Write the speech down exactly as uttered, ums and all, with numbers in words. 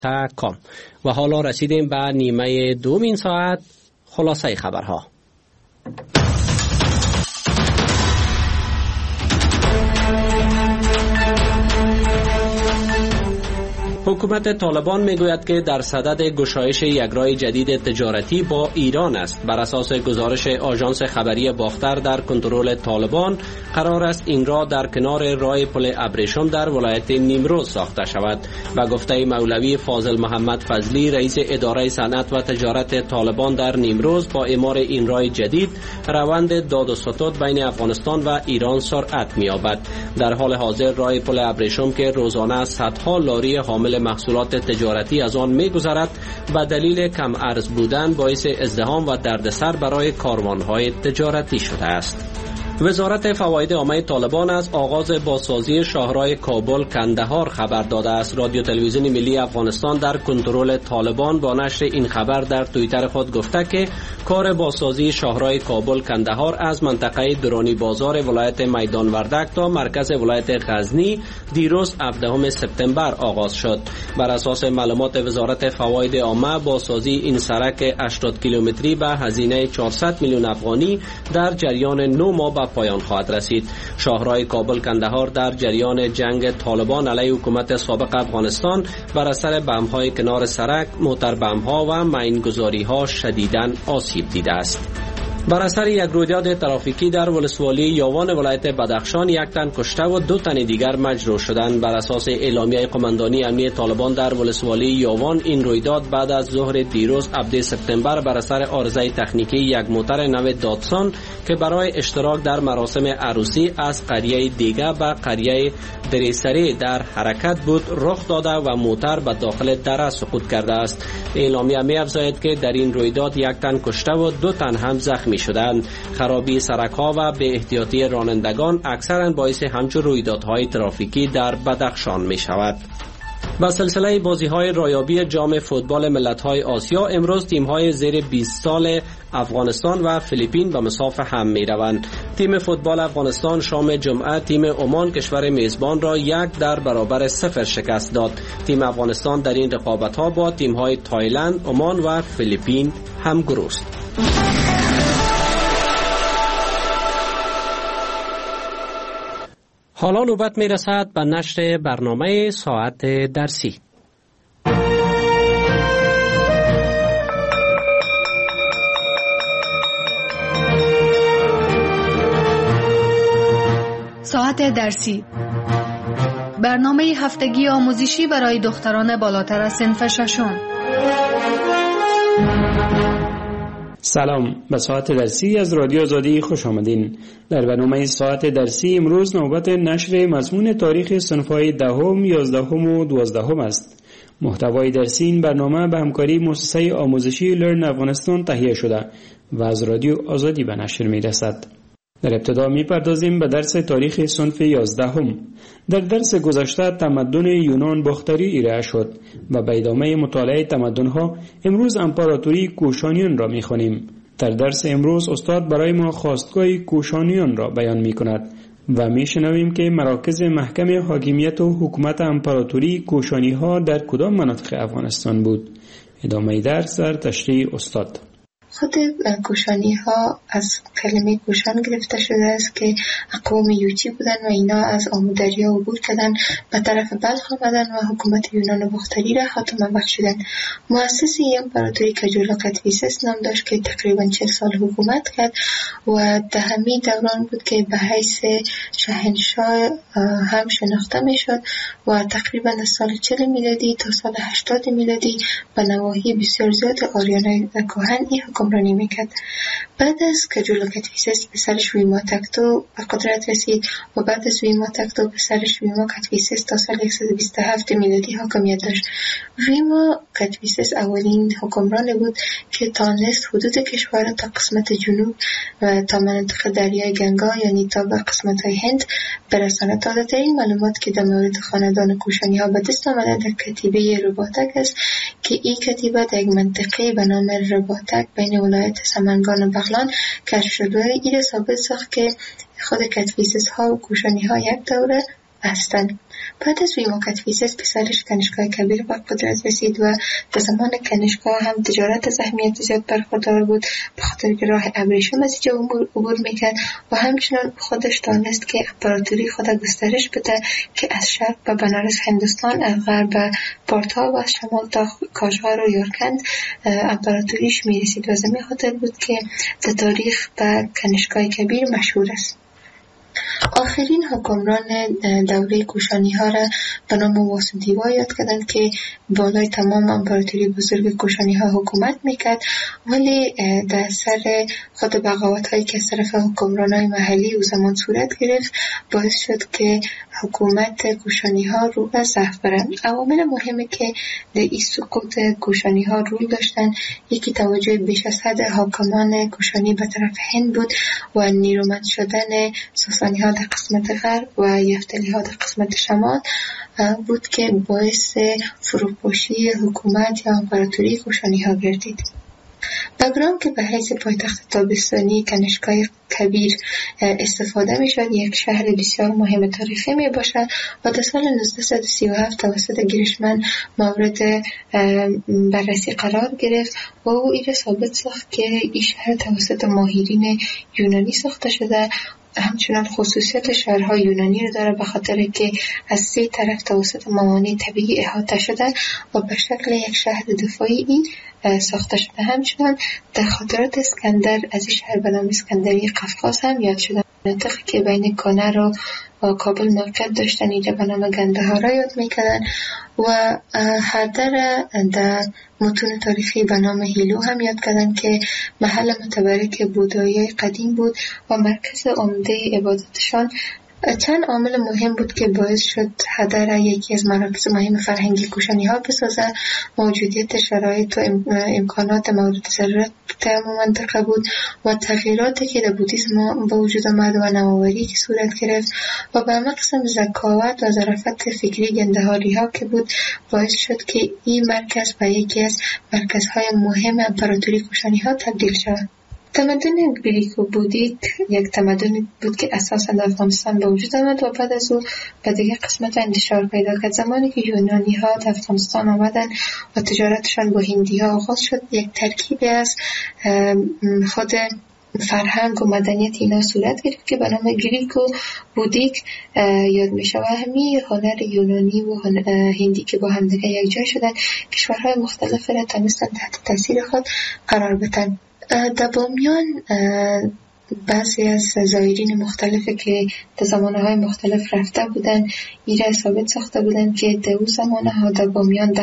کام. و حالا رسیدیم به نیمه دومین ساعت، خلاصه خبرها. حکومت طالبان میگوید که در صدد گشایش یک راه جدید تجارتی با ایران است. بر اساس گزارش آژانس خبری باختر در کنترل طالبان، قرار است این راه در کنار راه پل ابریشم در ولایت نیمروز ساخته شود. و گفته مولوی فاضل محمد فضلی، رئیس اداره صنعت و تجارت طالبان در نیمروز، با اعمار این راه جدید روند داد و ستد بین افغانستان و ایران سرعت می‌یابد. در حال حاضر راه پل ابریشم که روزانه صدها لاری حامل محصولات تجارتی از آن می‌گذرد، به دلیل کم ارز بودن باعث ازدحام و دردسر برای کاروان‌های تجارتی شده است. وزارت فواید عامه طالبان از آغاز بازسازی شاهراه کابل کندهار خبر داده است. رادیو تلویزیون ملی افغانستان در کنترل طالبان با نشر این خبر در توییتر خود گفته که کار بازسازی شاهراه کابل کندهار از منطقه درانی بازار ولایت میدان وردک تا مرکز ولایت غزنی دیروز هفدهم سپتامبر آغاز شد. بر اساس معلومات وزارت فواید عامه، بازسازی این سرک هشتاد کیلومتری به هزینه چهارصد میلیون افغانی در جریان نه ماه به پایان خواهد رسید. شاهراه کابل کندهار در جریان جنگ طالبان علیه حکومت سابق افغانستان بر اثر بمب‌های کنار سرک، موتر بمب‌ها و ماین‌گذاری‌ها شدیداً آسیب دیده است. بر اثر یک رویداد ترافیکی در ولسوالی یاوان ولایت بدخشان، یک تن کشته و دو تن دیگر مجروح شدند. بر اساس اعلامیه قماندانی امنیتی طالبان در ولسوالی یاوان، این رویداد بعد از ظهر دیروز هفدهم سپتامبر بر اثر عارضه تکنیکی یک موتر نو داتسون که برای اشتراک در مراسم عروسی از قریه دیگه به قریه دریسری در حرکت بود رخ داده و موتر به داخل دره سقوط کرده است. اعلامیه می افزاید که در این رویداد یک تن کشته و دو تن هم زخمی شدند. خرابی سرک‌ها و بی احتیاطی رانندگان اکثرا باعث همچون رویدادهای ترافیکی در بدخشان می شود. با سلسله بازی‌های رایابی جام فوتبال ملت‌های آسیا، امروز تیم‌های زیر بیست سال افغانستان و فیلیپین به مسافه هم می‌روند. تیم فوتبال افغانستان شام جمعه تیم عمان کشور میزبان را یک در برابر صفر شکست داد. تیم افغانستان در این رقابت‌ها با تیم‌های تایلند، عمان و فیلیپین همگروه است. حالا نوبت می رسد به نشر برنامه ساعت درسی. ساعت درسی، برنامه هفتگی آموزشی برای دختران بالاتر از صنف ششم. سلام، به ساعت درسی از رادیو آزادی خوش آمدین. در برنامه ساعت درسی امروز نوبت نشر مضمون تاریخ صنف‌های دهم، یازدهم و دوازدهم است. محتوای درسی این برنامه به همکاری مؤسسه آموزشی لرن افغانستان تهیه شده و از رادیو آزادی به نشر می رسد. در ابتدا می پردازیم به درس تاریخ صنف یازدهم. در درس گذشته تمدن یونان باختری ارائه شد و به ادامه مطالعه تمدن‌ها امروز امپراتوری کوشانیان را می خوانیم. در درس امروز استاد برای ما خواستگاه کوشانیان را بیان می کند و می شنویم که مراکز محکم حاکمیت و حکومت امپراتوری کوشانی‌ها در کدام مناطق افغانستان بود. ادامه درس در تشریح استاد. خود کوشانی ها از کلمه کوشان گرفته شده است که اقوام یوچی بودن و اینا از آمودریا عبور کردن به طرف بلخ آمدن و حکومت یونان باختری را خاتمه بخشیدن. مؤسس امپراتوری کجولا کدفیسس نام داشت که تقریبا چهل سال حکومت کرد و در همین دوران بود که به حیث شاهنشاه هم شناخته می شد و تقریبا از سال چهل میلادی تا سال هشتاد میلادی به نواحی بسیار زیاد آریانای کهن این حکمرانی میکرد. بعد از کجولا کدفیسس پسرش ویما تکتو به قدرت رسید و بعد از ویما تکتو پسرش ویما کدفیسس تا سال صد و بیست و هفت میلادی حاکمیت داشت. ویما کدفیسس اولین حکمران بود که تانست حدود کشور تا قسمت جنوب و تا مناطق دریای گنگا یعنی تا به قسمت های هند برساند. تا این معلومات که در مورد خاندان کوشانی ها به دست آمده در کتیبه رباطک است که این کتیبه در یک منطقه به نام رباطک بین ولایت سمنگان و بغلان کشف شد و این ثابت ساخت که خود کدفیسس ها و کوشانی ها یک دوره هستند. بعد از ویما کدفیسس پسرش کنیشکای کبیر به قدرت رسید و در زمان کنیشکا هم تجارت از اهمیت زیاد برخوردار بود، به خاطر که راه ابریشم از اینجا عبور میکرد و همچنان خودش دانست که امپراتوری خود گسترش بده که از شرق به بنارس هندوستان، از غرب به پارتا و از شمال تا کاشغر و یارکند امپراتوریش میرسید و زمین خاطر بود که در تاریخ به کنیشکای کبیر مشهور است. آخرین حکمران دوره کوشانی ها را به نام واسودیوا یاد کردند که بالای تمام امپراتوری بزرگ کوشانی ها حکومت میکرد، ولی در سر خود بغاوت هایی که از طرف حکمران های محلی او زمان صورت گرفت باعث شد که حکومت کوشانی ها رو به ضعف برند. عوامل مهمی که در این سقوط کوشانی ها رول داشتند، یکی توجه بیش از حد حاکمان کوشانی به طرف هند بود و نیرومند شدن ساسانی ها در قسمت غرب و یفتلی ها در قسمت شمال بود که باعث فروپاشی حکومت یا امپراتوری کوشانی ها گردید. بگرام که به حیث پایتخت تابستانی کنیشکای کبیر استفاده می شد، یک شهر بسیار مهم تاریخی می باشد و در سال نوزده سی و هفت توسط گیرشمن مورد بررسی قرار گرفت و او این ثابت ساخت که این شهر توسط ماهرین یونانی ساخته شده. همچنان خصوصیت شهرهای یونانی رو داره به خاطر که از سه طرف توسط موانع طبیعی احاطه شده و به شکل یک شهر دفاعی ساخته شده. همچنان در خاطرات اسکندر از این شهر به نام اسکندری قفقاز هم یاد شده. مناطقی که بین کانر و کابل موقعیت داشتن اینجا به نام گندهارا یاد میکردن و هردر در متون تاریخی به نام هیلو هم یاد کردن که محل متبرک بودایی قدیم بود و مرکز عمده عبادتشان. چند عامل مهم بود که باعث شد هدر یکی از مراکز مهم فرهنگی کوشانی ها بسازد. موجودیت شرایط و امکانات مورد ضرورت در منطقه بود و تغییراتی که در بودیسم به وجود آمد و نوآوری که صورت گرفت و به همه قسم ذکاوت و ظرافت فکری گندهاری ها که بود باعث شد که این مرکز به یکی از مرکزهای مهم امپراتوری کوشانی ها تبدیل شد. تمدن گریک و بودیک یک تمدن بود که اساساً در افغانستان به وجود آمد و بعد از او به دیگر قسمت انتشار پیدا کرد. زمانی که یونانی ها در افغانستان آمدن و تجارتشان با هندی ها آغاز شد، یک ترکیب از خود فرهنگ و مدنیت اینا صورت گرفت که به نام گریک و بودیک یاد می شود. همین هنر یونانی و هندی که با همدیگر یک جای شدن، کشورهای مختلف را تونستن تحت تاثیر خود قرار بدن. در بامیان بعضی از زائرین مختلفی که در زمانه‌های مختلف رفته بودن ایره ثابت ساخته بودن که در اون زمانه‌ها در بامیان